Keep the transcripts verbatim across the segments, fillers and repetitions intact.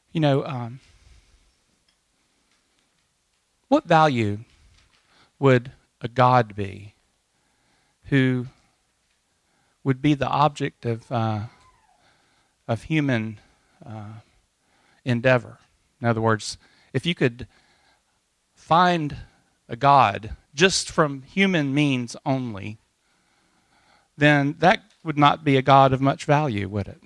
You know, um, what value would a God be who would be the object of uh, of human uh, endeavor? In other words, if you could find a God just from human means only, then that would not be a God of much value, would it?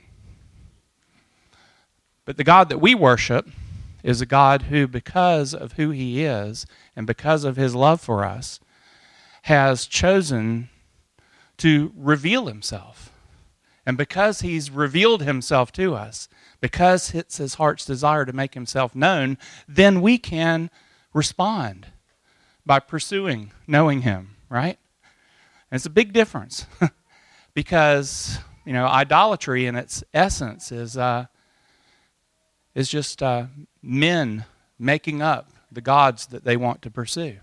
But the God that we worship is a God who, because of who he is and because of his love for us, has chosen to reveal himself. And because he's revealed himself to us, because it's his heart's desire to make himself known, then we can respond by pursuing knowing him, right? And it's a big difference because, you know, idolatry in its essence is uh, is just uh, men making up the gods that they want to pursue.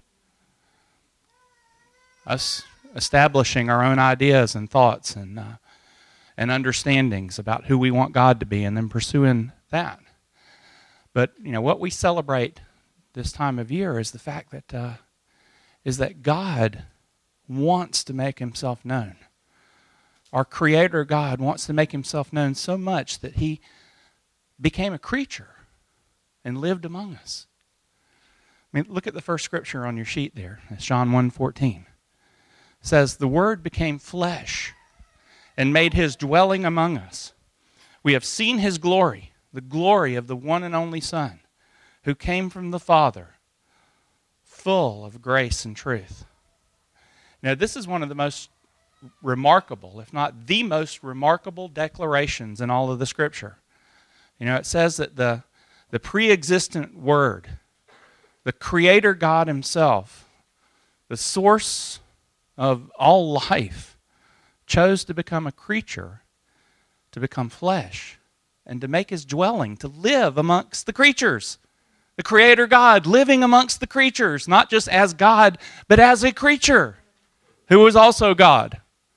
Us establishing our own ideas and thoughts and uh, and understandings about who we want God to be, and then pursuing that. But you know what we celebrate this time of year is the fact that uh, is that God wants to make himself known. Our Creator God wants to make himself known so much that he became a creature and lived among us. I mean, look at the first scripture on your sheet there. It's John one fourteen. It says, "The Word became flesh and made his dwelling among us. We have seen his glory, the glory of the one and only Son, who came from the Father, full of grace and truth." Now, this is one of the most remarkable, if not the most remarkable declarations in all of the Scripture. You know, it says that the, the pre-existent Word, the Creator God himself, the source of all life, chose to become a creature, to become flesh, and to make his dwelling, to live amongst the creatures. The Creator God living amongst the creatures, not just as God, but as a creature who was also God.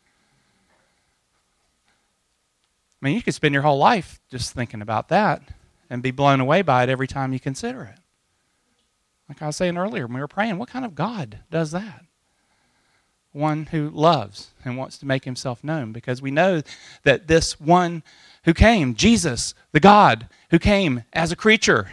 I mean, you could spend your whole life just thinking about that and be blown away by it every time you consider it. Like I was saying earlier when we were praying, what kind of God does that? One who loves and wants to make himself known, because we know that this one who came, Jesus, the God who came as a creature,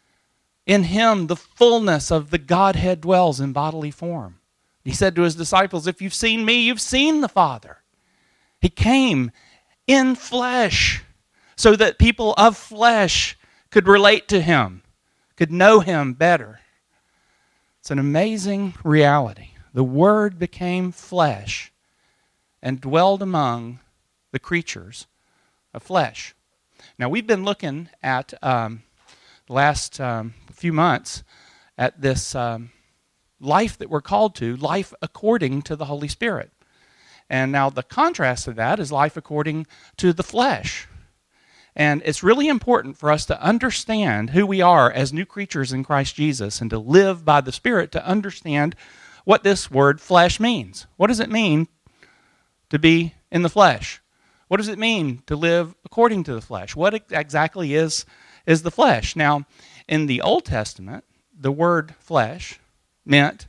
in him the fullness of the Godhead dwells in bodily form. He said to his disciples, "If you've seen me, you've seen the Father." He came in flesh so that people of flesh could relate to him, could know him better. It's an amazing reality. The Word became flesh and dwelled among the creatures of flesh. Now, we've been looking at um, the last um, few months at this um, life that we're called to, life according to the Holy Spirit. And now the contrast to that is life according to the flesh. And it's really important for us to understand who we are as new creatures in Christ Jesus and to live by the Spirit to understand what this word flesh means. What does it mean to be in the flesh? What does it mean to live according to the flesh? What exactly is, is the flesh? Now, in the Old Testament, the word flesh meant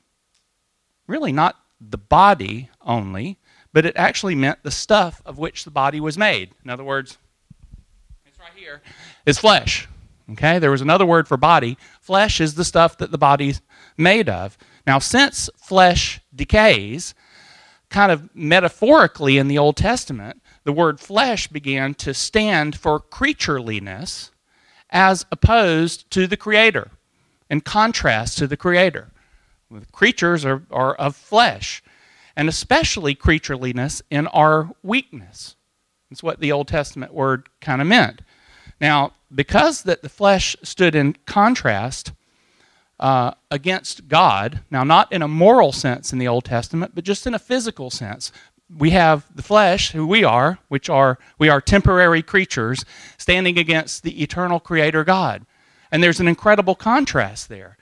really not the body only, but it actually meant the stuff of which the body was made. In other words, it's right here, is flesh. Okay, there was another word for body. Flesh is the stuff that the body's made of. Now, since flesh decays, kind of metaphorically in the Old Testament, the word flesh began to stand for creatureliness as opposed to the Creator, in contrast to the Creator. Creatures are, are of flesh, and especially creatureliness in our weakness. That's what the Old Testament word kind of meant. Now, because that the flesh stood in contrast uh, against God, now not in a moral sense in the Old Testament, but just in a physical sense, we have the flesh, who we are, which are, we are temporary creatures, standing against the eternal Creator God. And there's an incredible contrast there.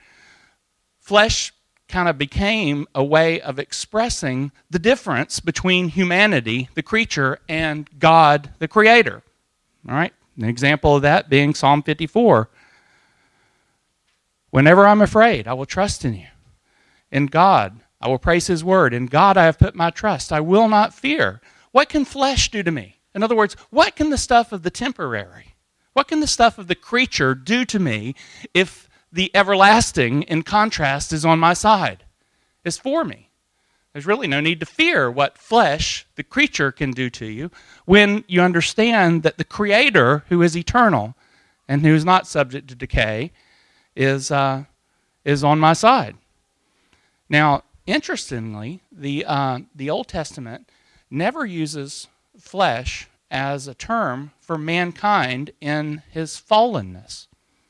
Flesh kind of became a way of expressing the difference between humanity, the creature, and God, the Creator. All right? An example of that being Psalm fifty-four. Whenever I'm afraid, I will trust in you. In God, I will praise his word. In God, I have put my trust. I will not fear. What can flesh do to me? In other words, what can the stuff of the temporary, what can the stuff of the creature do to me if the everlasting, in contrast, is on my side, is for me? There's really no need to fear what flesh, the creature, can do to you when you understand that the Creator, who is eternal and who is not subject to decay, is uh, is on my side. Now, interestingly, the uh, the Old Testament never uses flesh as a term for mankind in his fallenness.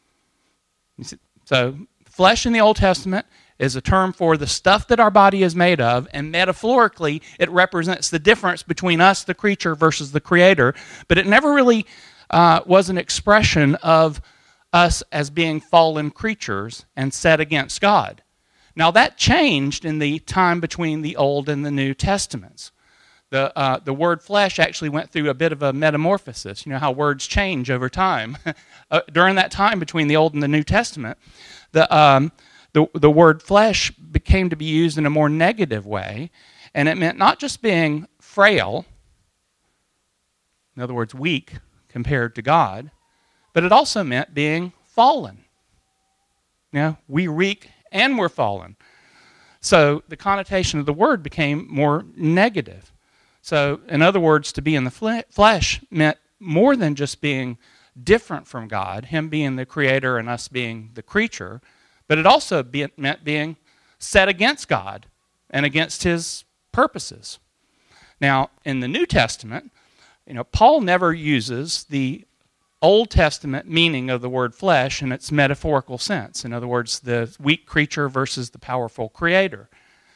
So, flesh in the Old Testament is a term for the stuff that our body is made of, and metaphorically, it represents the difference between us, the creature, versus the Creator. But it never really uh, was an expression of us as being fallen creatures and set against God. Now, that changed in the time between the Old and the New Testaments. The, uh, the word flesh actually went through a bit of a metamorphosis. You know how words change over time. uh, during that time between the Old and the New Testament, the, um, the, the word flesh became to be used in a more negative way, and it meant not just being frail, in other words, weak compared to God, but it also meant being fallen. You know, we reek and we're fallen. So the connotation of the word became more negative. So, in other words, to be in the flesh meant more than just being different from God, him being the creator and us being the creature, but it also be, meant being set against God and against his purposes. Now, in the New Testament, you know, Paul never uses the Old Testament meaning of the word flesh in its metaphorical sense. In other words, the weak creature versus the powerful creator.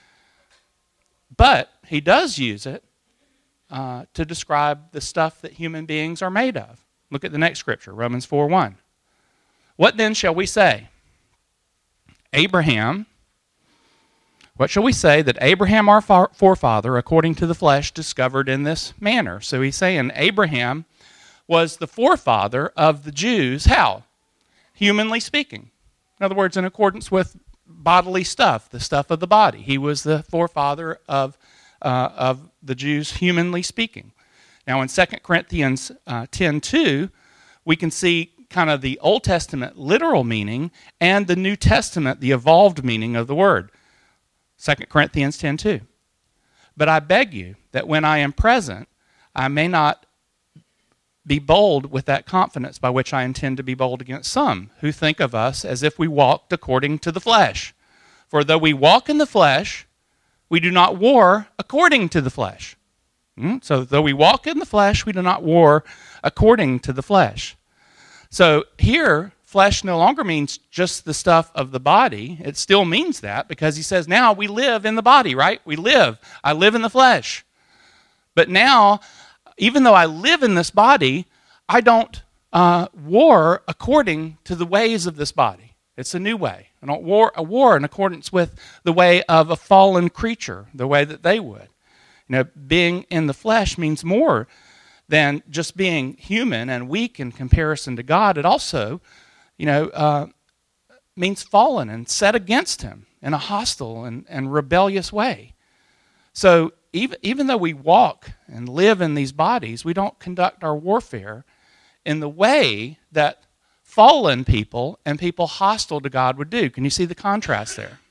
But he does use it uh, to describe the stuff that human beings are made of. Look at the next scripture, Romans four one. What then shall we say? Abraham, what shall we say that Abraham our forefather, according to the flesh, discovered in this manner? So he's saying Abraham was the forefather of the Jews. How? Humanly speaking. In other words, in accordance with bodily stuff, the stuff of the body. He was the forefather of, uh, of the Jews, humanly speaking. Now, in Second Corinthians uh, ten two, we can see kind of the Old Testament literal meaning and the New Testament, the evolved meaning of the word. Second Corinthians ten two. But I beg you that when I am present, I may not be bold with that confidence by which I intend to be bold against some who think of us as if we walked according to the flesh. For though we walk in the flesh, we do not war according to the flesh. So though we walk in the flesh, we do not war according to the flesh. So here, flesh no longer means just the stuff of the body. It still means that because he says now we live in the body, right? We live. I live in the flesh. But now, even though I live in this body, I don't uh, war according to the ways of this body. It's a new way. I don't war, a war in accordance with the way of a fallen creature, the way that they would. You know, being in the flesh means more than just being human and weak in comparison to God. It also, you know, uh, means fallen and set against him in a hostile and, and rebellious way. So even, even though we walk and live in these bodies, we don't conduct our warfare in the way that fallen people and people hostile to God would do. Can you see the contrast there?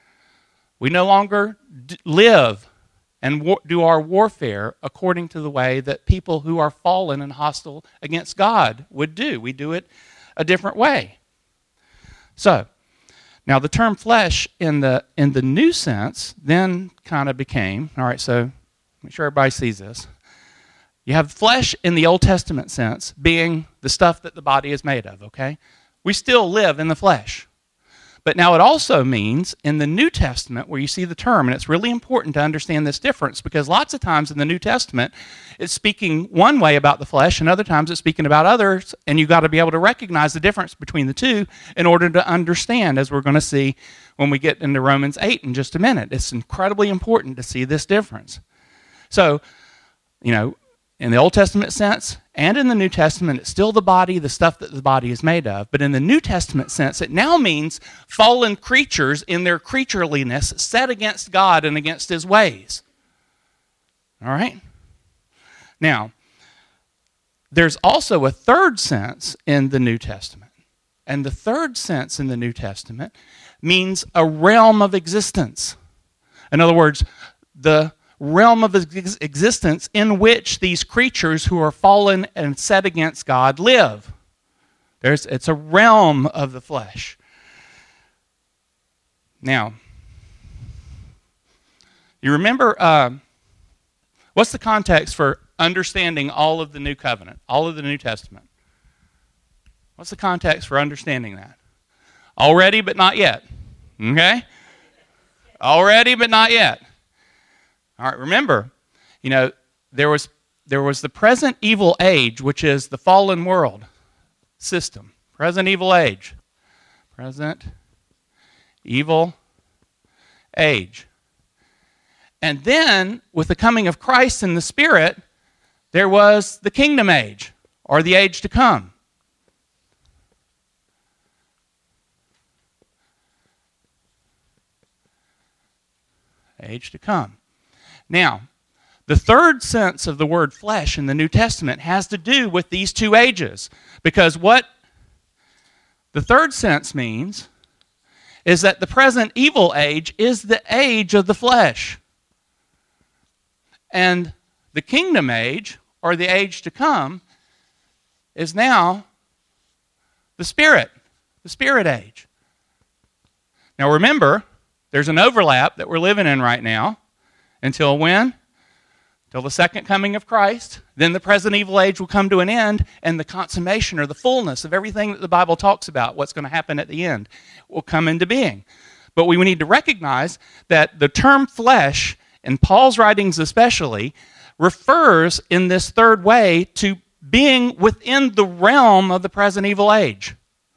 We no longer d- live and war- do our warfare according to the way that people who are fallen and hostile against God would do. We do it a different way. So, now the term flesh in the in the new sense then kind of became, all right, so make sure everybody sees this. You have flesh in the Old Testament sense being the stuff that the body is made of, okay? We still live in the flesh. But now it also means in the New Testament where you see the term, and it's really important to understand this difference because lots of times in the New Testament it's speaking one way about the flesh and other times it's speaking about others, and you've got to be able to recognize the difference between the two in order to understand, as we're going to see when we get into Romans eight in just a minute. It's incredibly important to see this difference. So, you know, in the Old Testament sense, and in the New Testament, it's still the body, the stuff that the body is made of. But in the New Testament sense, it now means fallen creatures in their creatureliness set against God and against his ways. All right? Now, there's also a third sense in the New Testament. And the third sense in the New Testament means a realm of existence. In other words, the realm of ex- existence in which these creatures who are fallen and set against God live. There's, it's a realm of the flesh. Now, you remember, uh, what's the context for understanding all of the New Covenant, all of the New Testament? What's the context for understanding that? Already, but not yet. Okay? Already, but not yet. All right, remember, you know, there was there was the present evil age, which is the fallen world system. Present evil age. Present evil age. And then, with the coming of Christ and the Spirit, there was the kingdom age, or the age to come. Age to come. Now, the third sense of the word flesh in the New Testament has to do with these two ages. Because what the third sense means is that the present evil age is the age of the flesh. And the kingdom age, or the age to come, is now the Spirit, the Spirit age. Now remember, there's an overlap that we're living in right now. Until when? Until the second coming of Christ. Then the present evil age will come to an end, and the consummation or the fullness of everything that the Bible talks about, what's going to happen at the end, will come into being. But we need to recognize that the term flesh, in Paul's writings especially, refers in this third way to being within the realm of the present evil age.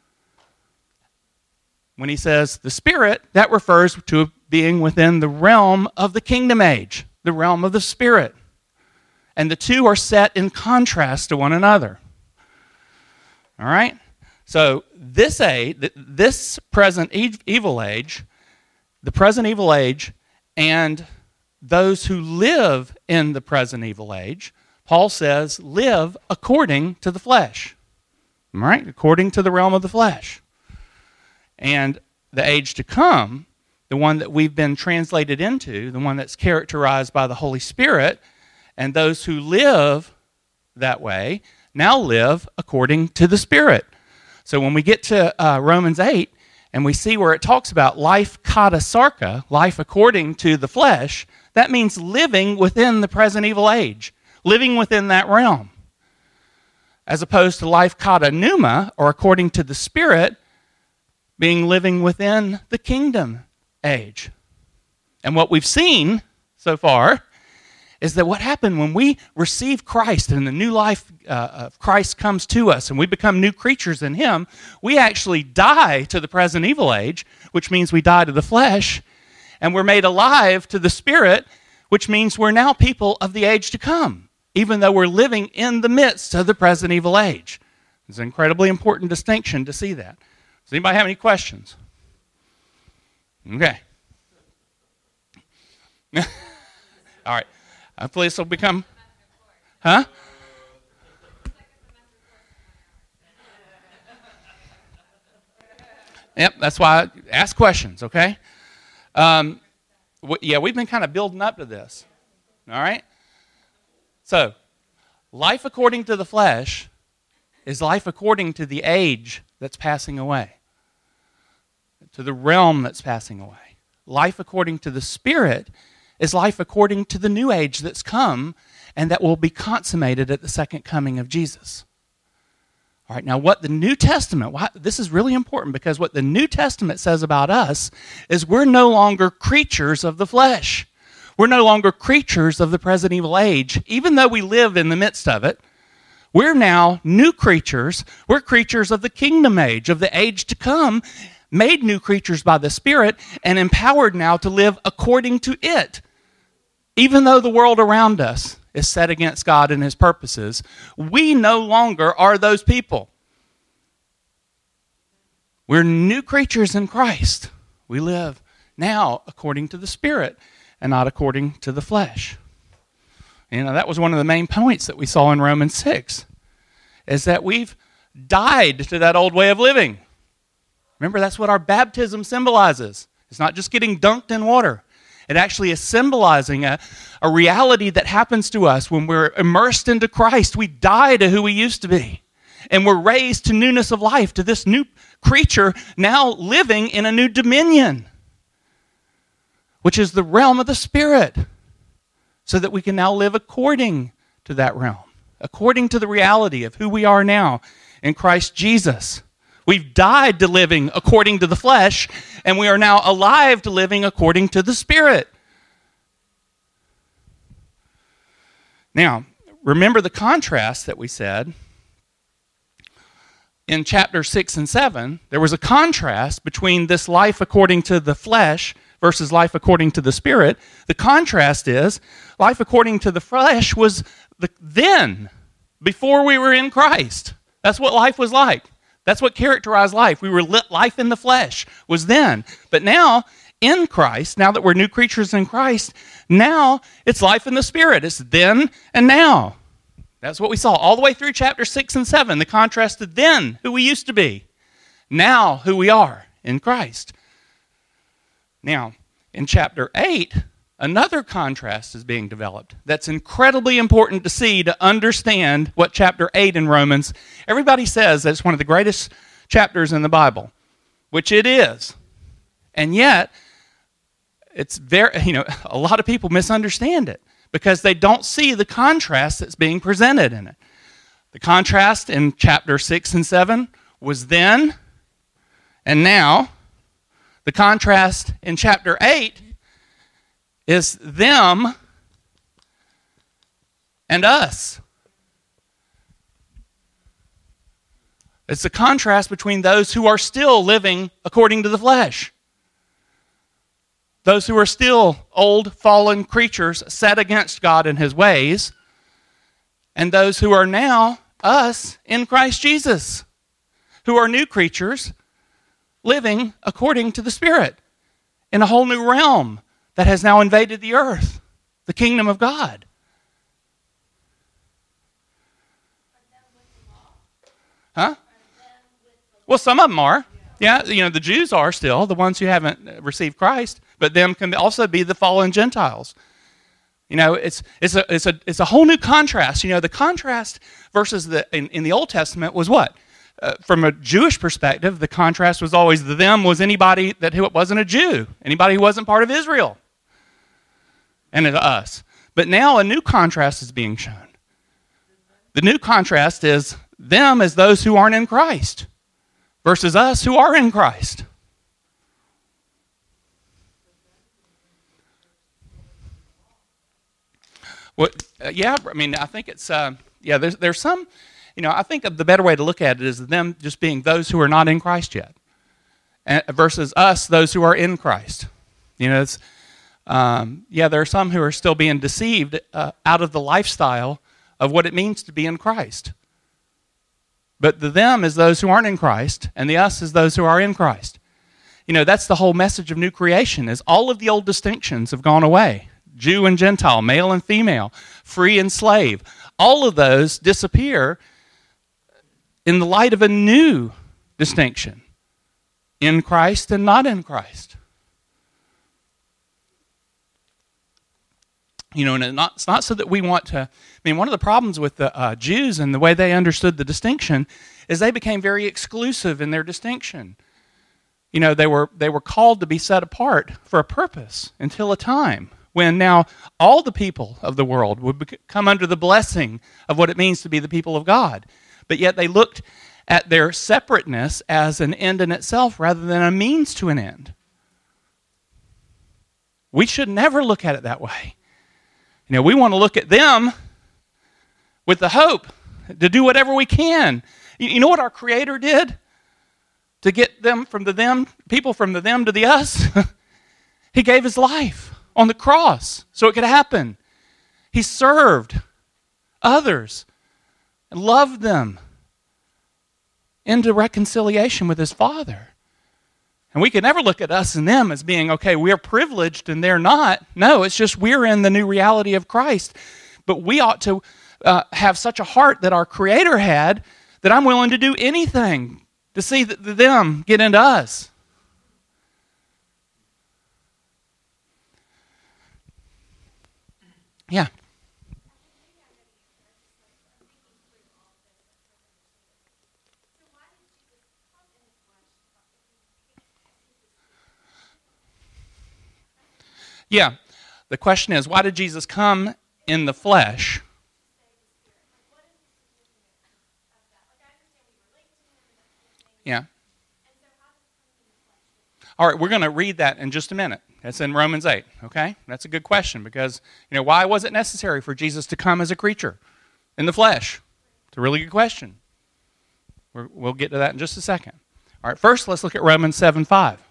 When he says the Spirit, that refers to being within the realm of the kingdom age, the realm of the Spirit. And the two are set in contrast to one another. All right? So this age, this present evil age, the present evil age, and those who live in the present evil age, Paul says, live according to the flesh. All right? According to the realm of the flesh. And the age to come, the one that we've been translated into, the one that's characterized by the Holy Spirit, and those who live that way now live according to the Spirit. So when we get to uh, Romans eight, and we see where it talks about life kata sarka, life according to the flesh, that means living within the present evil age, living within that realm. As opposed to life kata pneuma, or according to the Spirit, being living within the kingdom age. And what we've seen so far is that what happened when we receive Christ and the new life uh, of Christ comes to us and we become new creatures in Him, we actually die to the present evil age, which means we die to the flesh, and we're made alive to the Spirit, which means we're now people of the age to come, even though we're living in the midst of the present evil age. It's an incredibly important distinction to see that. Does anybody have any questions? Okay. All right. Hopefully this will become... Huh? Yep, that's why I ask questions, okay? Um, w- yeah, we've been kind of building up to this. All right? So, life according to the flesh is life according to the age that's passing away, to the realm that's passing away. Life according to the Spirit is life according to the new age that's come and that will be consummated at the second coming of Jesus. All right, now what the New Testament, why, this is really important because what the New Testament says about us is we're no longer creatures of the flesh. We're no longer creatures of the present evil age, even though we live in the midst of it. We're now new creatures. We're creatures of the kingdom age, of the age to come, made new creatures by the Spirit and empowered now to live according to it. Even though the world around us is set against God and his purposes, we no longer are those people. We're new creatures in Christ. We live now according to the Spirit and not according to the flesh. You know, that was one of the main points that we saw in Romans six, is that we've died to that old way of living. Remember, that's what our baptism symbolizes. It's not just getting dunked in water. It actually is symbolizing a, a reality that happens to us when we're immersed into Christ. We die to who we used to be. And we're raised to newness of life, to this new creature now living in a new dominion, which is the realm of the Spirit, so that we can now live according to that realm, according to the reality of who we are now in Christ Jesus. We've died to living according to the flesh, and we are now alive to living according to the Spirit. Now, remember the contrast that we said in chapter six and seven. There was a contrast between this life according to the flesh versus life according to the Spirit. The contrast is life according to the flesh was the then, before we were in Christ. That's what life was like. That's what characterized life. We were lit, life in the flesh was then. But now, in Christ, now that we're new creatures in Christ, now it's life in the Spirit. It's then and now. That's what we saw all the way through chapter six and seven. The contrast of then, who we used to be. Now, who we are in Christ. Now, in chapter eight, another contrast is being developed that's incredibly important to see to understand what chapter eight in Romans. Everybody says that it's one of the greatest chapters in the Bible, which it is. And yet, it's very, you know, a lot of people misunderstand it because they don't see the contrast that's being presented in it. The contrast in chapter six and seven was then and now. The contrast in chapter eight is them and us. It's the contrast between those who are still living according to the flesh. Those who are still old, fallen creatures set against God and his ways. And those who are now us in Christ Jesus, who are new creatures living according to the Spirit in a whole new realm that has now invaded the earth, the kingdom of God. Huh? Well, some of them are. Yeah, you know, the Jews are still, the ones who haven't received Christ, but them can also be the fallen Gentiles. You know, it's it's a it's a it's a whole new contrast. You know, the contrast versus the in, in the Old Testament was what? Uh, from a Jewish perspective, the contrast was always the them was anybody that who wasn't a Jew, anybody who wasn't part of Israel, and to us. But now a new contrast is being shown. The new contrast is them as those who aren't in Christ versus us who are in Christ. What? Uh, yeah, I mean, I think it's uh, yeah. There's there's some, you know, I think the better way to look at it is them just being those who are not in Christ yet, and versus us, those who are in Christ. You know, it's um, yeah. There are some who are still being deceived uh, out of the lifestyle of what it means to be in Christ. But the them is those who aren't in Christ, and the us is those who are in Christ. You know, that's the whole message of new creation, is all of the old distinctions have gone away. Jew and Gentile, male and female, free and slave. All of those disappear in the light of a new distinction, in Christ and not in Christ. You know, and it's not, it's not so that we want to, I mean, one of the problems with the uh, Jews and the way they understood the distinction is they became very exclusive in their distinction. You know, they were they were called to be set apart for a purpose until a time when now all the people of the world would come under the blessing of what it means to be the people of God. But yet they looked at their separateness as an end in itself rather than a means to an end. We should never look at it that way. You know, we want to look at them with the hope to do whatever we can. You know what our Creator did to get them from the them, people from the them to the us? He gave His life on the cross so it could happen. He served others and loved them into reconciliation with his Father. And we can never look at us and them as being, okay, we're privileged and they're not. No, it's just we're in the new reality of Christ. But we ought to uh, have such a heart that our Creator had that I'm willing to do anything to see that them get into us. Yeah. Yeah. The question is, why did Jesus come in the flesh? Yeah. All right, we're going to read that in just a minute. That's in Romans eight, okay? That's a good question because, you know, why was it necessary for Jesus to come as a creature in the flesh? It's a really good question. We're, we'll get to that in just a second. All right, first let's look at Romans seven five.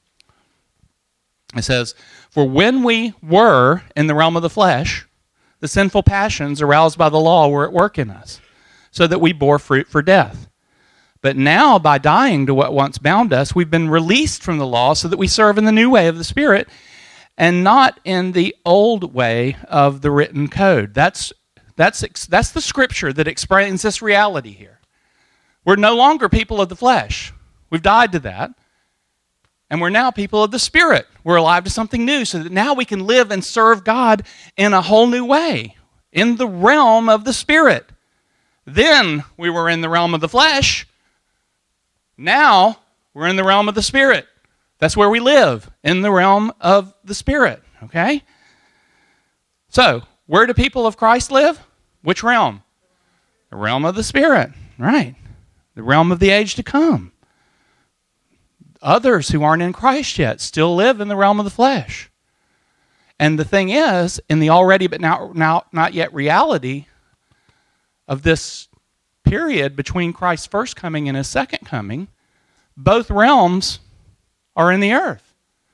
It says, "For when we were in the realm of the flesh, the sinful passions aroused by the law were at work in us, so that we bore fruit for death. But now, by dying to what once bound us, we've been released from the law so that we serve in the new way of the Spirit and not in the old way of the written code." That's, that's, that's the scripture that explains this reality here. We're no longer people of the flesh. We've died to that. And we're now people of the Spirit. We're alive to something new so that now we can live and serve God in a whole new way, in the realm of the Spirit. Then we were in the realm of the flesh. Now we're in the realm of the Spirit. That's where we live, in the realm of the Spirit, okay? So, where do people of Christ live? Which realm? The realm of the Spirit, right. The realm of the age to come. Others who aren't in Christ yet still live in the realm of the flesh. And the thing is, in the already but now, now not yet reality of this period between Christ's first coming and his second coming, both realms are in the earth.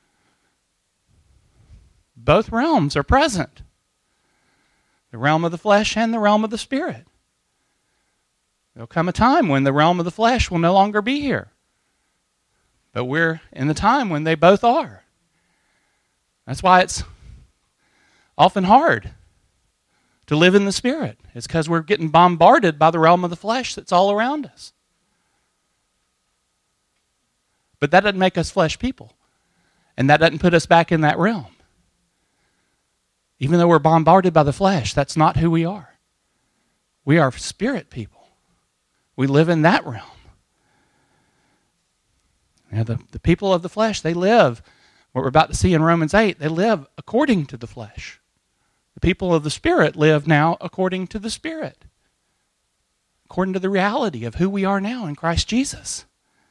Both realms are present. The realm of the flesh and the realm of the Spirit. There'll come a time when the realm of the flesh will no longer be here. But we're in the time when they both are. That's why it's often hard to live in the Spirit. It's because we're getting bombarded by the realm of the flesh that's all around us. But that doesn't make us flesh people. And that doesn't put us back in that realm. Even though we're bombarded by the flesh, that's not who we are. We are Spirit people. We live in that realm. Now, the, the people of the flesh, they live, what we're about to see in Romans eight, they live according to the flesh. The people of the Spirit live now according to the Spirit, according to the reality of who we are now in Christ Jesus.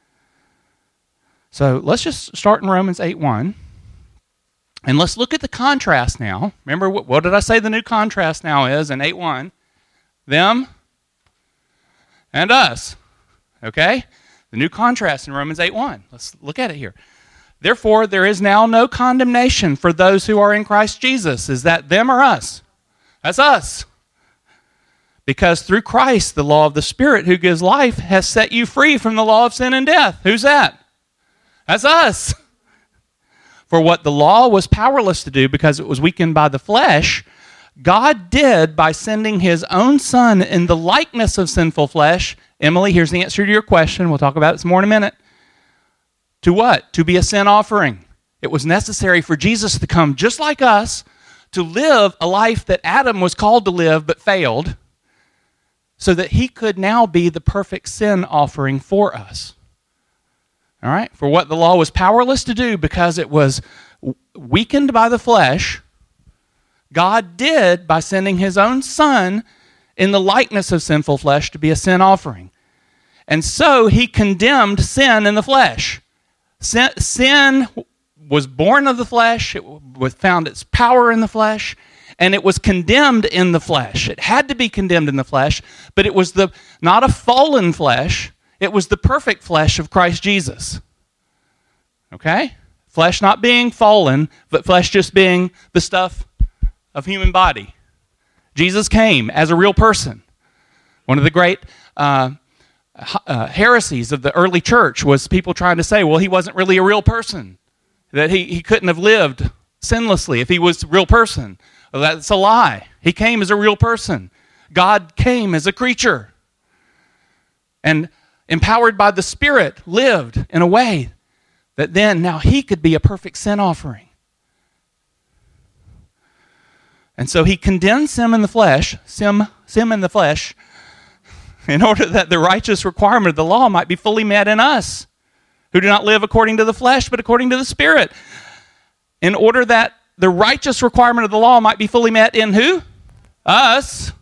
So let's just start in Romans eight one, and let's look at the contrast now. Remember, what, what did I say the new contrast now is in eight one? Them and us, okay? The new contrast in Romans eight one. Let's look at it here. "Therefore, there is now no condemnation for those who are in Christ Jesus." Is that them or us? That's us. "Because through Christ, the law of the Spirit who gives life has set you free from the law of sin and death." Who's that? That's us. "For what the law was powerless to do because it was weakened by the flesh, God did by sending his own Son in the likeness of sinful flesh." Emily, here's the answer to your question. We'll talk about it some more in a minute. To what? To be a sin offering. It was necessary for Jesus to come just like us, to live a life that Adam was called to live but failed, so that he could now be the perfect sin offering for us. All right? "For what the law was powerless to do because it was weakened by the flesh, God did by sending his own Son in the likeness of sinful flesh to be a sin offering. And so he condemned sin in the flesh." Sin, sin was born of the flesh, it was found its power in the flesh, and it was condemned in the flesh. It had to be condemned in the flesh, but it was the not a fallen flesh, it was the perfect flesh of Christ Jesus. Okay? Flesh not being fallen, but flesh just being the stuff of human body. Jesus came as a real person. One of the great uh, uh, heresies of the early church was people trying to say, well, he wasn't really a real person, that he, he couldn't have lived sinlessly if he was a real person. Well, that's a lie. He came as a real person. God came as a creature and empowered by the Spirit lived in a way that then now he could be a perfect sin offering. And so he condemned sin in the flesh, sin, sin in the flesh, in order that the righteous requirement of the law might be fully met in us, who do not live according to the flesh, but according to the Spirit. In order that the righteous requirement of the law might be fully met in who? Us.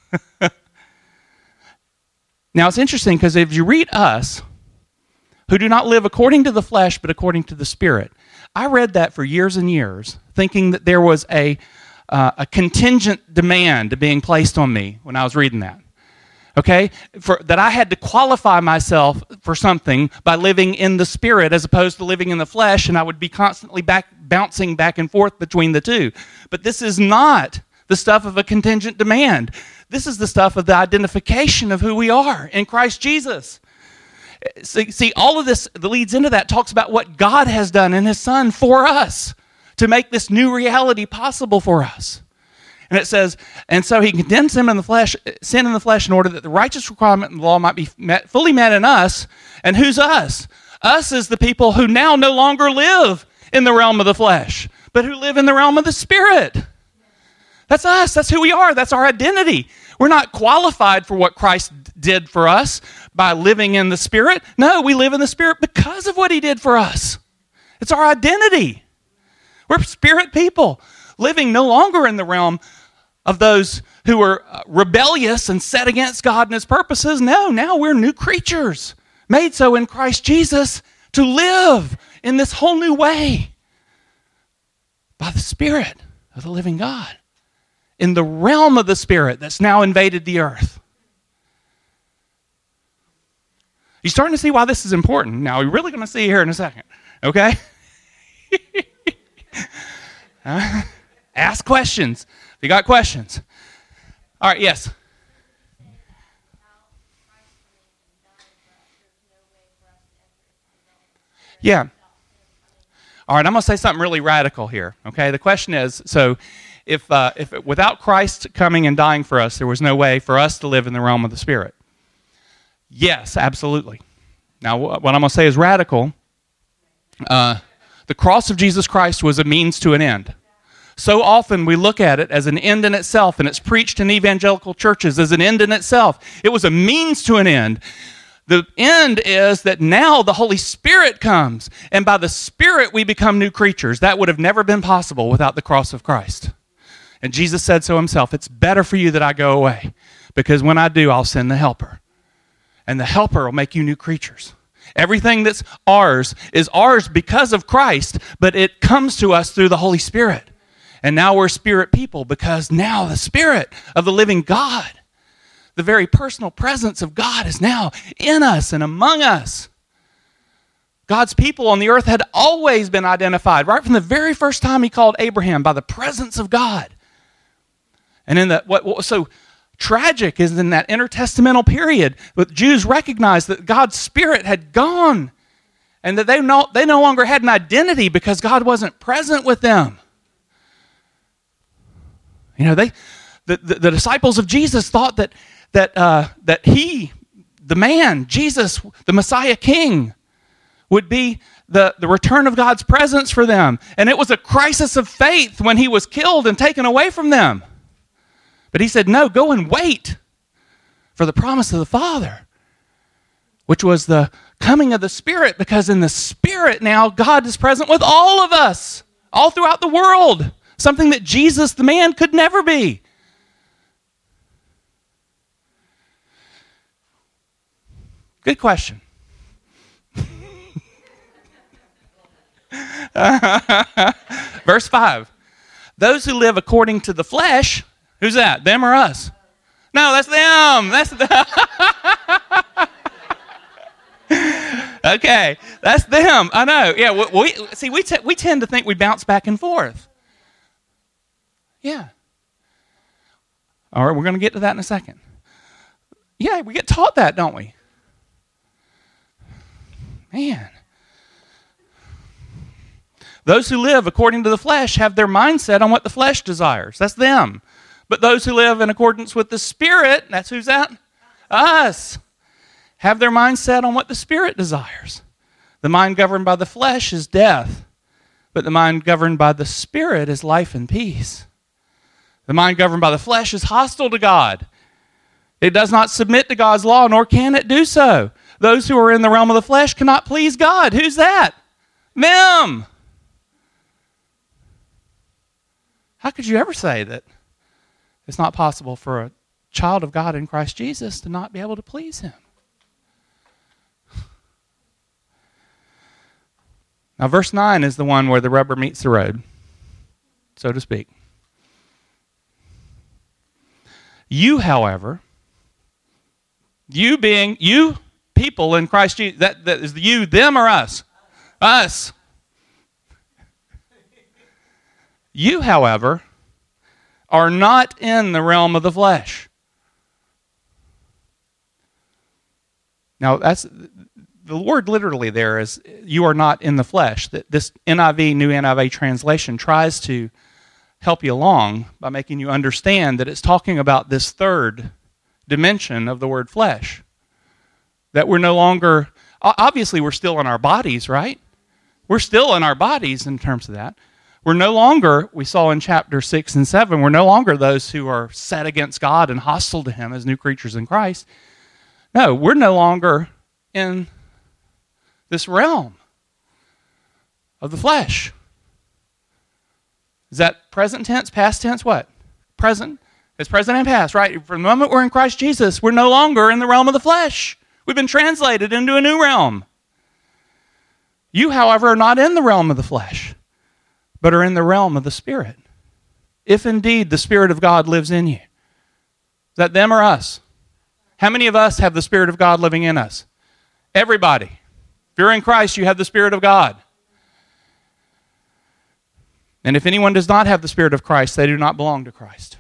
Now it's interesting because if you read us, who do not live according to the flesh, but according to the Spirit. I read that for years and years, thinking that there was a Uh, a contingent demand being placed on me when I was reading that. Okay? For, that I had to qualify myself for something by living in the Spirit as opposed to living in the flesh, and I would be constantly back bouncing back and forth between the two. But this is not the stuff of a contingent demand. This is the stuff of the identification of who we are in Christ Jesus. See, see all of this that leads into that talks about what God has done in His Son for us, to make this new reality possible for us. And it says, and so he condemned sin in the flesh, sin in the flesh in order that the righteous requirement of the law might be met, fully met in us. And who's us? Us is the people who now no longer live in the realm of the flesh, but who live in the realm of the Spirit. That's us. That's who we are. That's our identity. We're not qualified for what Christ did for us by living in the Spirit. No, we live in the Spirit because of what he did for us. It's our identity. We're Spirit people, living no longer in the realm of those who are rebellious and set against God and his purposes. No, now we're new creatures, made so in Christ Jesus to live in this whole new way by the Spirit of the living God, in the realm of the Spirit that's now invaded the earth. You starting to see why this is important? Now, we're really going to see here in a second, okay? Uh, ask questions. If you got questions. All right, yes. Yeah. All right, I'm going to say something really radical here. Okay, the question is, so if uh, if without Christ coming and dying for us, there was no way for us to live in the realm of the Spirit. Yes, absolutely. Now, what I'm going to say is radical. Uh, The cross of Jesus Christ was a means to an end. So often we look at it as an end in itself, and it's preached in evangelical churches as an end in itself. It was a means to an end. The end is that now the Holy Spirit comes, and by the Spirit we become new creatures. That would have never been possible without the cross of Christ. And Jesus said so himself, it's better for you that I go away, because when I do, I'll send the Helper. And the Helper will make you new creatures. Everything that's ours is ours because of Christ, but it comes to us through the Holy Spirit. And now we're Spirit people because now the Spirit of the living God, the very personal presence of God is now in us and among us. God's people on the earth had always been identified, right from the very first time he called Abraham, by the presence of God. And in the, what, what so tragic is in that intertestamental period, the Jews recognized that God's Spirit had gone and that they no, they no longer had an identity because God wasn't present with them. You know, they the, the, the disciples of Jesus thought that that uh, that he, the man, Jesus, the Messiah King, would be the, the return of God's presence for them. And it was a crisis of faith when he was killed and taken away from them. But he said, no, go and wait for the promise of the Father, which was the coming of the Spirit, because in the Spirit now God is present with all of us, all throughout the world, something that Jesus, the man, could never be. Good question. Verse five. Those who live according to the flesh, who's that? Them or us? No, that's them. That's them. Okay, that's them. I know. Yeah, we, we see. We t- we tend to think we bounce back and forth. Yeah. All right, we're going to get to that in a second. Yeah, we get taught that, don't we? Man. Those who live according to the flesh have their mindset on what the flesh desires. That's them. But those who live in accordance with the Spirit, that's who's that? Us. Have their mindset on what the Spirit desires. The mind governed by the flesh is death, but the mind governed by the Spirit is life and peace. The mind governed by the flesh is hostile to God. It does not submit to God's law, nor can it do so. Those who are in the realm of the flesh cannot please God. Who's that? Them. How could you ever say that it's not possible for a child of God in Christ Jesus to not be able to please Him? Now, verse nine is the one where the rubber meets the road, so to speak. You, however, you being, you people in Christ Jesus, that, that is the you, them or us? Us. You, however, are not in the realm of the flesh. Now, that's the word literally there is, you are not in the flesh. This N I V, New N I V translation, tries to help you along by making you understand that it's talking about this third dimension of the word flesh. That we're no longer, obviously we're still in our bodies, right? We're still in our bodies in terms of that. We're no longer, we saw in chapter six and seven, we're no longer those who are set against God and hostile to Him as new creatures in Christ. No, we're no longer in this realm of the flesh. Is that present tense, past tense, what? Present. It's present and past, right? From the moment we're in Christ Jesus, we're no longer in the realm of the flesh. We've been translated into a new realm. You, however, are not in the realm of the flesh, but are in the realm of the Spirit. If indeed the Spirit of God lives in you. Is that them or us? How many of us have the Spirit of God living in us? Everybody. If you're in Christ, you have the Spirit of God. And if anyone does not have the Spirit of Christ, they do not belong to Christ.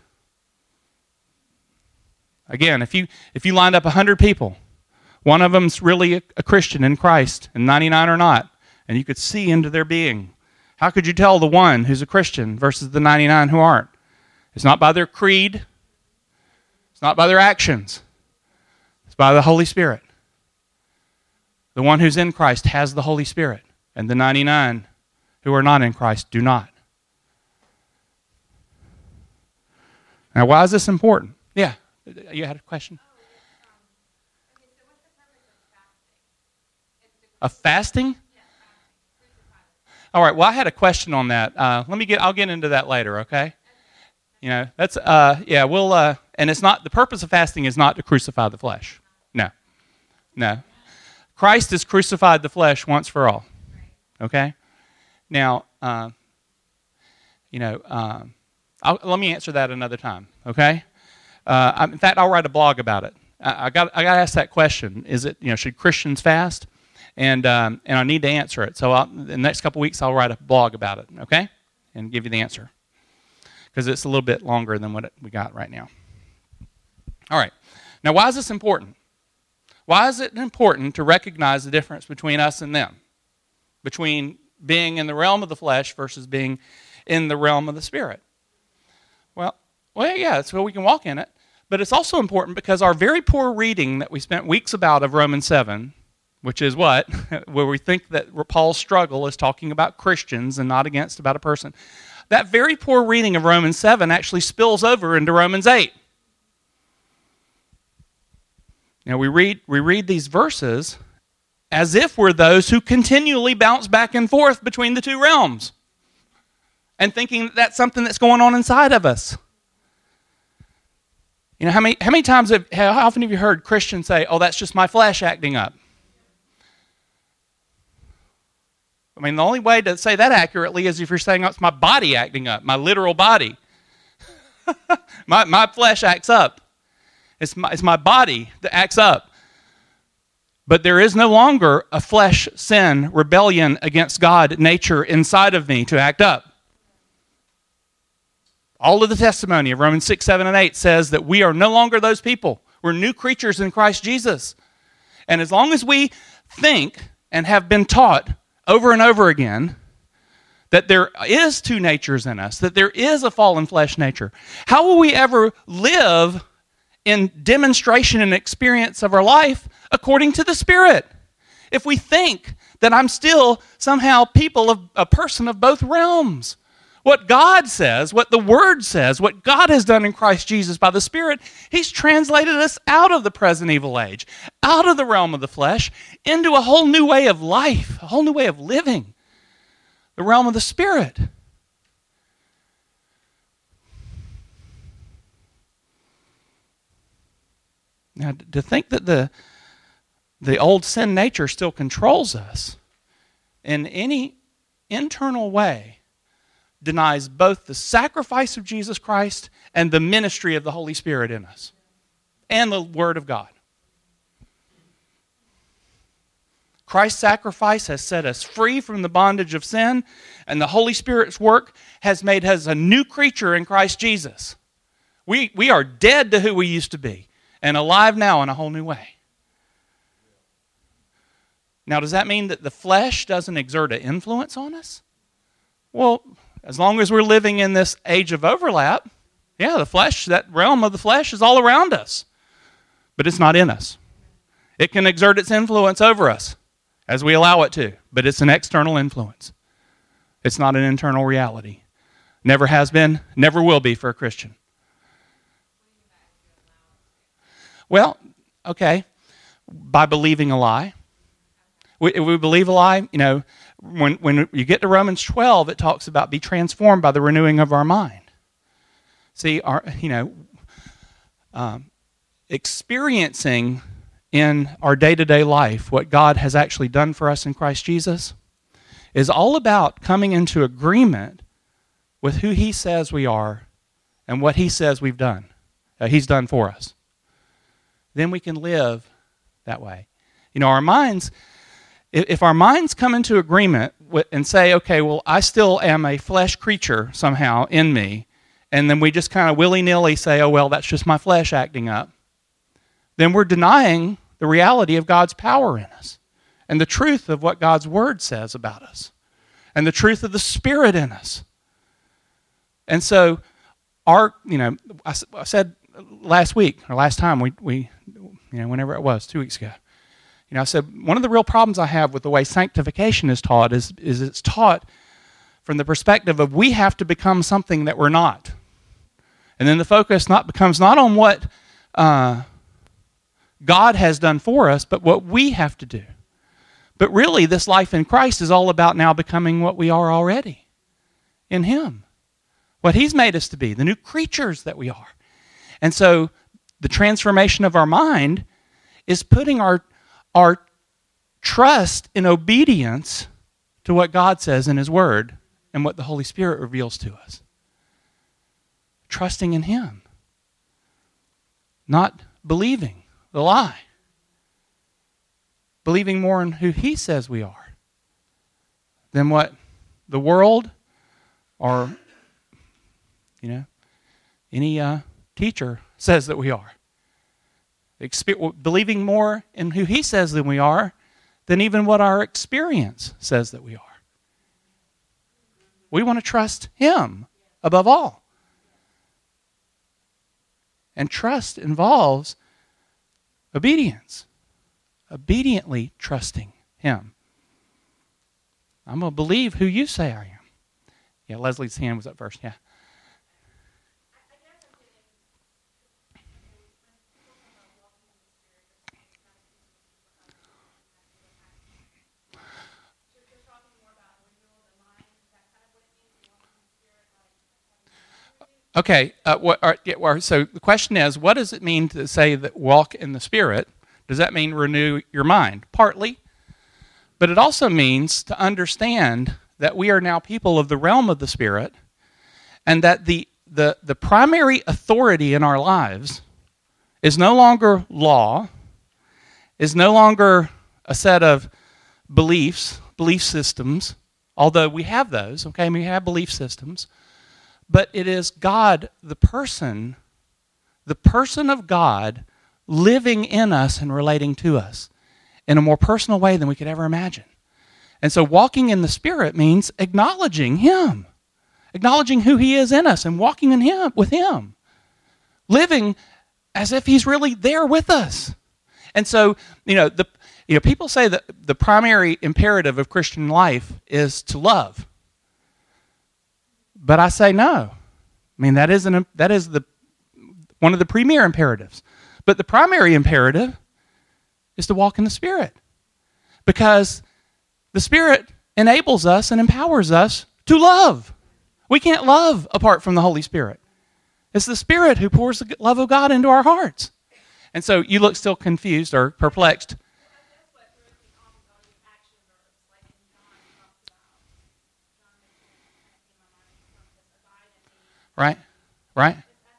Again, if you if you lined up one hundred people, one of them's really a, a Christian in Christ, and ninety-nine are not, and you could see into their being, how could you tell the one who's a Christian versus the ninety-nine who aren't? It's not by their creed. It's not by their actions. It's by the Holy Spirit. The one who's in Christ has the Holy Spirit, and the ninety-nine who are not in Christ do not. Now, why is this important? Yeah, you had a question? Of fasting? All right. Well, I had a question on that. Uh, let me get. I'll get into that later. Okay. You know, that's. Uh, yeah. We'll. Uh, and it's not. The purpose of fasting is not to crucify the flesh. No. No. Christ has crucified the flesh once for all. Okay. Now, uh, you know, um, I'll, let me answer that another time. Okay. Uh, I, in fact, I'll write a blog about it. I, I got. I got to ask that question. Is it? You know, should Christians fast? And um, and I need to answer it. So I'll, in the next couple weeks, I'll write a blog about it, okay? And give you the answer. Because it's a little bit longer than what it, we got right now. All right. Now, why is this important? Why is it important to recognize the difference between us and them? Between being in the realm of the flesh versus being in the realm of the Spirit? Well, well, yeah, so we can walk in it. But it's also important because our very poor reading that we spent weeks about of Romans seven, which is what? Where we think that Paul's struggle is talking about Christians and not against about a person. That very poor reading of Romans seven actually spills over into Romans eight. Now we read we read these verses as if we're those who continually bounce back and forth between the two realms and thinking that that's something that's going on inside of us. You know, how many how many times have, how often have you heard Christians say, "Oh, that's just my flesh acting up"? I mean, the only way to say that accurately is if you're saying, oh, it's my body acting up, my literal body. my my flesh acts up. It's my, it's my body that acts up. But there is no longer a flesh, sin, rebellion against God nature inside of me to act up. All of the testimony of Romans six, seven, and eight says that we are no longer those people. We're new creatures in Christ Jesus. And as long as we think and have been taught over and over again that there is two natures in us, that there is a fallen flesh nature, how will we ever live in demonstration and experience of our life according to the Spirit? If we think that I'm still somehow people of a person of both realms. What God says, what the Word says, what God has done in Christ Jesus by the Spirit, He's translated us out of the present evil age, out of the realm of the flesh, into a whole new way of life, a whole new way of living, the realm of the Spirit. Now, to think that the, the old sin nature still controls us in any internal way denies both the sacrifice of Jesus Christ and the ministry of the Holy Spirit in us and the Word of God. Christ's sacrifice has set us free from the bondage of sin, and the Holy Spirit's work has made us a new creature in Christ Jesus. We, we are dead to who we used to be and alive now in a whole new way. Now, does that mean that the flesh doesn't exert an influence on us? Well, as long as we're living in this age of overlap, yeah, the flesh, that realm of the flesh is all around us. But it's not in us. It can exert its influence over us as we allow it to, but it's an external influence. It's not an internal reality. Never has been, never will be for a Christian. Well, okay, by believing a lie. We, we believe a lie, you know, when, when you get to Romans twelve, it talks about be transformed by the renewing of our mind. See, our, you know, um, experiencing in our day-to-day life what God has actually done for us in Christ Jesus is all about coming into agreement with who He says we are and what He says we've done, uh, He's done for us. Then we can live that way. You know, our minds... If our minds come into agreement with, and say, okay, well, I still am a flesh creature somehow in me, and then we just kind of willy-nilly say, oh, well, that's just my flesh acting up, then we're denying the reality of God's power in us and the truth of what God's Word says about us and the truth of the Spirit in us. And so, our, you know, I, I said last week, or last time, we, we, you know, whenever it was, two weeks ago, You know, I said, one of the real problems I have with the way sanctification is taught is, is it's taught from the perspective of we have to become something that we're not. And then the focus not becomes not on what uh, God has done for us, but what we have to do. But really, this life in Christ is all about now becoming what we are already in Him. What He's made us to be, the new creatures that we are. And so the transformation of our mind is putting our Our trust in obedience to what God says in His Word and what the Holy Spirit reveals to us. Trusting in Him. Not believing the lie. Believing more in who He says we are than what the world or, you know, any uh, teacher says that we are. Exper- believing more in who He says than we are than even what our experience says that we are. We want to trust Him above all. And trust involves obedience. Obediently trusting Him. I'm going to believe who You say I am. Yeah, Leslie's hand was up first. Yeah. Okay, uh, what, are, yeah, so the question is, what does it mean to say that walk in the Spirit? Does that mean renew your mind? Partly. But it also means to understand that we are now people of the realm of the Spirit and that the, the, the primary authority in our lives is no longer law, is no longer a set of beliefs, belief systems, although we have those, okay, we have belief systems. but it is God, the person, the person of God living in us and relating to us in a more personal way than we could ever imagine. And so walking in the Spirit means acknowledging Him, acknowledging who He is in us and walking in Him with Him, living as if He's really there with us. And so, you know, the you know, people say that the primary imperative of Christian life is to love. But I say no. I mean, that is an that is the one of the premier imperatives. But the primary imperative is to walk in the Spirit. Because the Spirit enables us and empowers us to love. We can't love apart from the Holy Spirit. It's the Spirit who pours the love of God into our hearts. And so you look still confused or perplexed. Right? Right?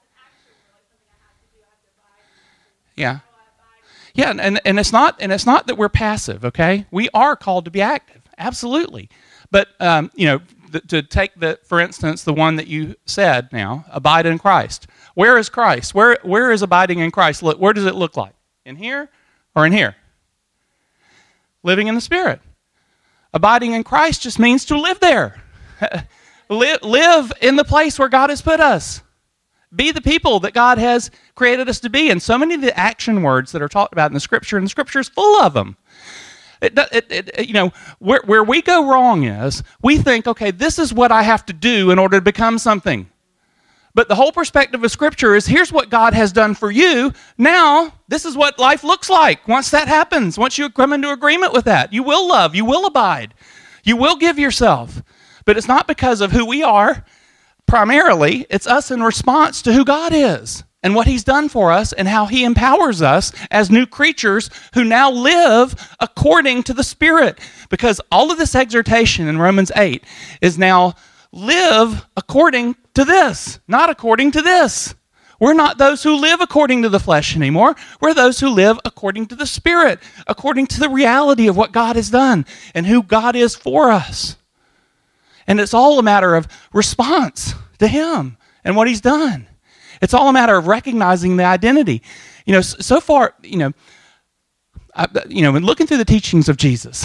Yeah. Yeah, and, and it's not and it's not that we're passive, okay? We are called to be active, absolutely. But um, you know, the, to take the, for instance, the one that you said now, abide in Christ. Where is Christ? Where where is abiding in Christ? Look, where does it look like? In here or in here? Living in the Spirit. Abiding in Christ just means to live there. live, live in the place where God has put us. Be the people that God has created us to be. And so many of the action words that are talked about in the Scripture, and the Scripture is full of them. It, it, it, you know, where, where we go wrong is we think, okay, this is what I have to do in order to become something. But the whole perspective of Scripture is here's what God has done for you. Now, this is what life looks like. Once that happens, once you come into agreement with that, you will love, you will abide, you will give yourself. But it's not because of who we are. Primarily, it's us in response to who God is and what He's done for us and how He empowers us as new creatures who now live according to the Spirit. Because all of this exhortation in Romans eight is now live according to this, not according to this. We're not those who live according to the flesh anymore. We're those who live according to the Spirit, according to the reality of what God has done and who God is for us. And it's all a matter of response to Him and what He's done. It's all a matter of recognizing the identity. You know, so far, you know, I, you know, when looking through the teachings of Jesus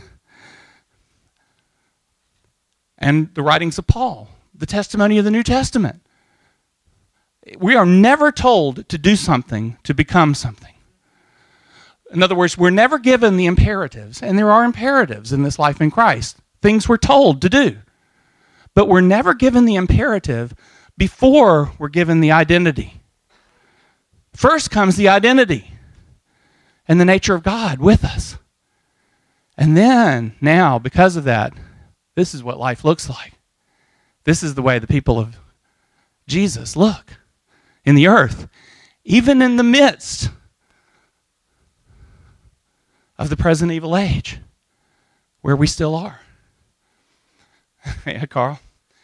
and the writings of Paul, the testimony of the New Testament, we are never told to do something to become something. In other words, we're never given the imperatives, and there are imperatives in this life in Christ, things we're told to do. But we're never given the imperative before we're given the identity. First comes the identity and the nature of God with us. And then, now, because of that, this is what life looks like. This is the way the people of Jesus look in the earth, even in the midst of the present evil age, where we still are. Yeah, Carl?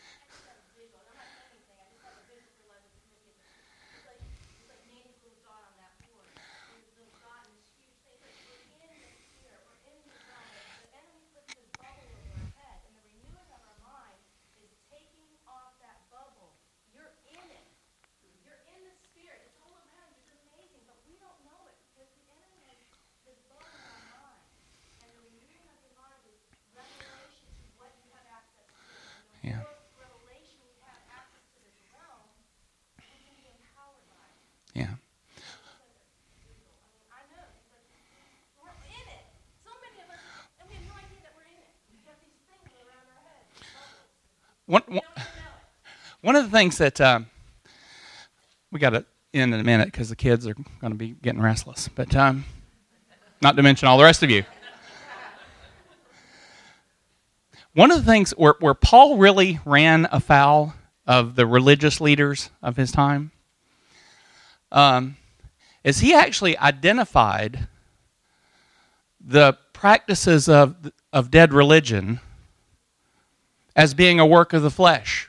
Yeah. Yeah. One, one, one of the things that um, we got to end in a minute because the kids are going to be getting restless, but um, not to mention all the rest of you. One of the things where, where Paul really ran afoul of the religious leaders of his time um, is he actually identified the practices of, of dead religion as being a work of the flesh.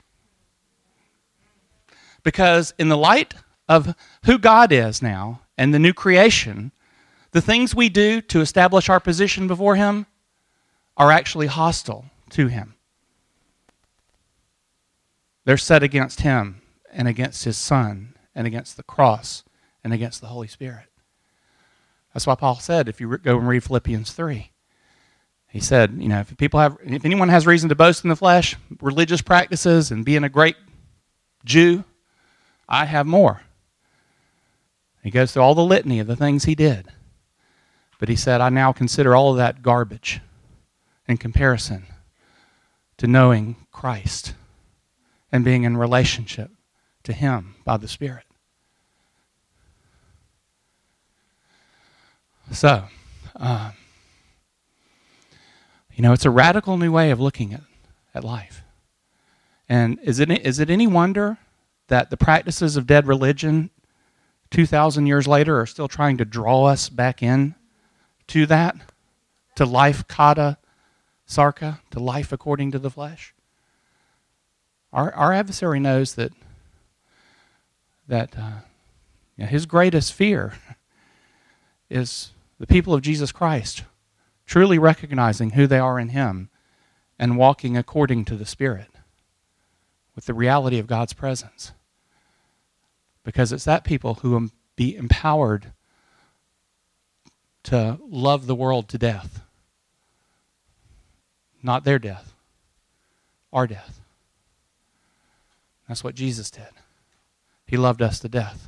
Because in the light of who God is now and the new creation, the things we do to establish our position before Him are actually hostile to Him. They're set against him and against his Son and against the cross and against the Holy Spirit. That's why Paul said, if you go and read Philippians three, he said, you know, if people have, if anyone has reason to boast in the flesh, religious practices and being a great Jew, I have more. He goes through all the litany of the things he did. But he said, I now consider all of that garbage in comparison to knowing Christ and being in relationship to him by the Spirit. So, uh, you know, it's a radical new way of looking at, at life. And is it is it any wonder that the practices of dead religion two thousand years later are still trying to draw us back in to that, to life kata sarka, to life according to the flesh? Our our adversary knows that that uh, you know, his greatest fear is the people of Jesus Christ truly recognizing who they are in him and walking according to the Spirit with the reality of God's presence. Because it's that people who will be empowered to love the world to death. Not their death, our death. That's what Jesus did. He loved us to death.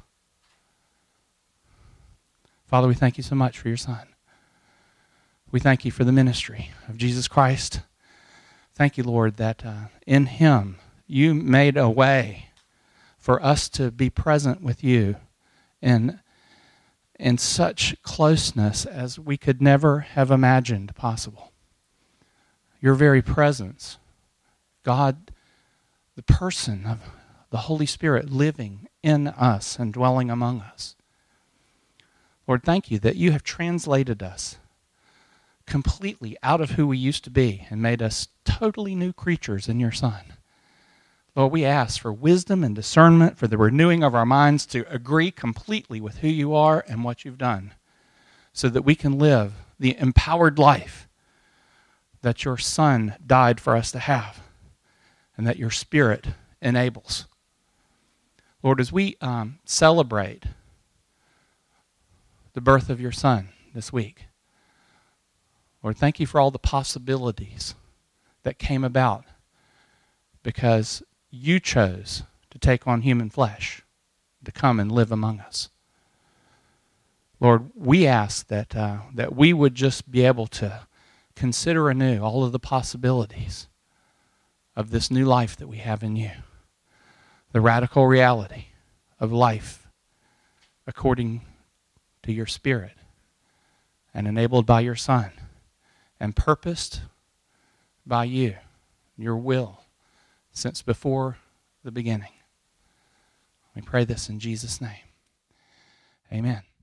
Father, we thank you so much for your Son. We thank you for the ministry of Jesus Christ. Thank you, Lord, that uh, in him you made a way for us to be present with you in, in such closeness as we could never have imagined possible. Your very presence, God, the person of the Holy Spirit living in us and dwelling among us. Lord, thank you that you have translated us completely out of who we used to be and made us totally new creatures in your Son. Lord, we ask for wisdom and discernment, for the renewing of our minds to agree completely with who you are and what you've done, so that we can live the empowered life that your Son died for us to have and that your Spirit enables. Lord, as we um, celebrate the birth of your Son this week, Lord, thank you for all the possibilities that came about because you chose to take on human flesh, to come and live among us. Lord, we ask that uh, that we would just be able to consider anew all of the possibilities of this new life that we have in you. The radical reality of life according to your Spirit and enabled by your Son and purposed by you, your will, since before the beginning. We pray this in Jesus' name. Amen.